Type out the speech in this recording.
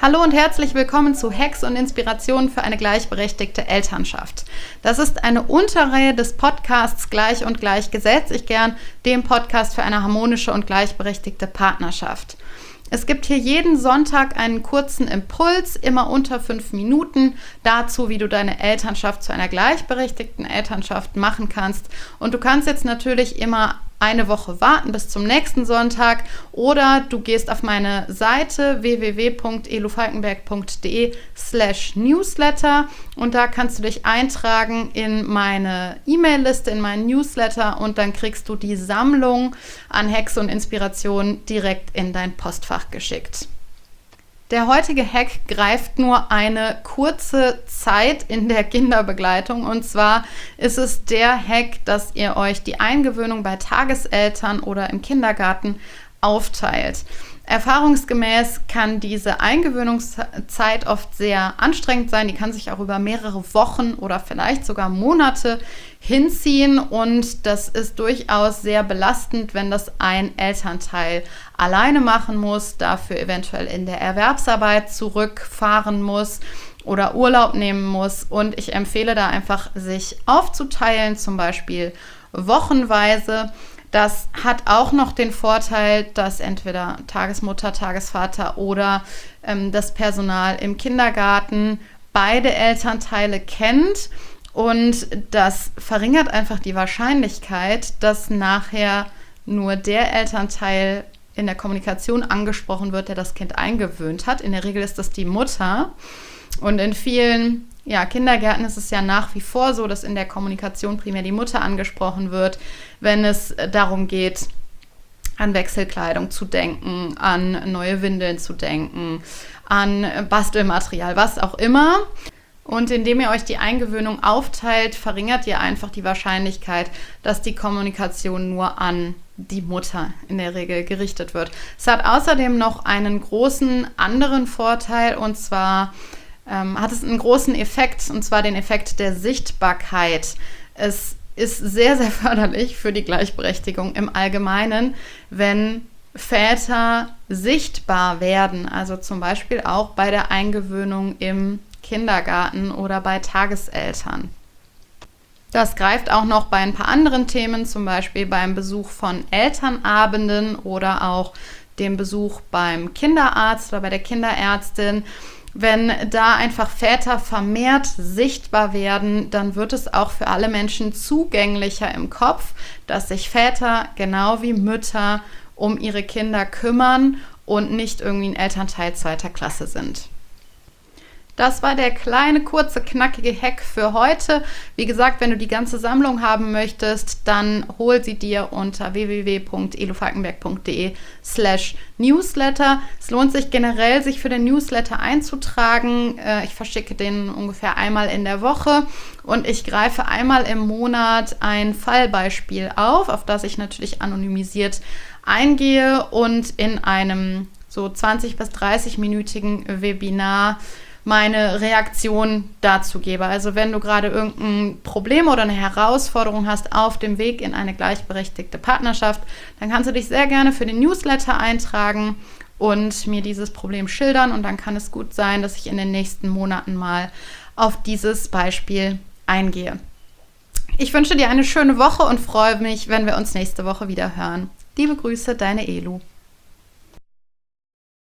Hallo und herzlich willkommen zu Hacks und Inspirationen für eine gleichberechtigte Elternschaft. Das ist eine Unterreihe des Podcasts Gleich und Gleichgesetzt, ich gern dem Podcast für eine harmonische und gleichberechtigte Partnerschaft. Es gibt hier jeden Sonntag einen kurzen Impuls, immer unter 5 Minuten, dazu, wie du deine Elternschaft zu einer gleichberechtigten Elternschaft machen kannst. Und du kannst jetzt natürlich immer eine Woche warten bis zum nächsten Sonntag oder du gehst auf meine Seite www.elofalkenberg.de/newsletter und da kannst du dich eintragen in meine E-Mail-Liste, in meinen Newsletter und dann kriegst du die Sammlung an Hacks und Inspirationen direkt in dein Postfach geschickt. Der heutige Hack greift nur eine kurze Zeit in der Kinderbegleitung und zwar ist es der Hack, dass ihr euch die Eingewöhnung bei Tageseltern oder im Kindergarten aufteilt. Erfahrungsgemäß kann diese Eingewöhnungszeit oft sehr anstrengend sein. Die kann sich auch über mehrere Wochen oder vielleicht sogar Monate hinziehen und das ist durchaus sehr belastend, wenn das ein Elternteil alleine machen muss, dafür eventuell in der Erwerbsarbeit zurückfahren muss oder Urlaub nehmen muss. Und ich empfehle da einfach, sich aufzuteilen, zum Beispiel wochenweise. Das hat auch noch den Vorteil, dass entweder Tagesmutter, Tagesvater oder das Personal im Kindergarten beide Elternteile kennt. Und das verringert einfach die Wahrscheinlichkeit, dass nachher nur der Elternteil in der Kommunikation angesprochen wird, der das Kind eingewöhnt hat. In der Regel ist das die Mutter. Und in vielen Kindergärten ist es ja nach wie vor so, dass in der Kommunikation primär die Mutter angesprochen wird, wenn es darum geht, an Wechselkleidung zu denken, an neue Windeln zu denken, an Bastelmaterial, was auch immer. Und indem ihr euch die Eingewöhnung aufteilt, verringert ihr einfach die Wahrscheinlichkeit, dass die Kommunikation nur an die Mutter in der Regel gerichtet wird. Es hat außerdem noch einen großen anderen Vorteil und zwar hat es einen großen Effekt, und zwar den Effekt der Sichtbarkeit. Es ist sehr, sehr förderlich für die Gleichberechtigung im Allgemeinen, wenn Väter sichtbar werden, also zum Beispiel auch bei der Eingewöhnung im Kindergarten oder bei Tageseltern. Das greift auch noch bei ein paar anderen Themen, zum Beispiel beim Besuch von Elternabenden oder auch dem Besuch beim Kinderarzt oder bei der Kinderärztin. Wenn da einfach Väter vermehrt sichtbar werden, dann wird es auch für alle Menschen zugänglicher im Kopf, dass sich Väter genau wie Mütter um ihre Kinder kümmern und nicht irgendwie ein Elternteil zweiter Klasse sind. Das war der kleine, kurze, knackige Hack für heute. Wie gesagt, wenn du die ganze Sammlung haben möchtest, dann hol sie dir unter www.elofalkenberg.de/newsletter. Es lohnt sich generell, sich für den Newsletter einzutragen. Ich verschicke den ungefähr einmal in der Woche und ich greife einmal im Monat ein Fallbeispiel auf das ich natürlich anonymisiert eingehe und in einem so 20- bis 30-minütigen Webinar meine Reaktion dazu gebe. Also wenn du gerade irgendein Problem oder eine Herausforderung hast auf dem Weg in eine gleichberechtigte Partnerschaft, dann kannst du dich sehr gerne für den Newsletter eintragen und mir dieses Problem schildern und dann kann es gut sein, dass ich in den nächsten Monaten mal auf dieses Beispiel eingehe. Ich wünsche dir eine schöne Woche und freue mich, wenn wir uns nächste Woche wieder hören. Liebe Grüße, deine Elu.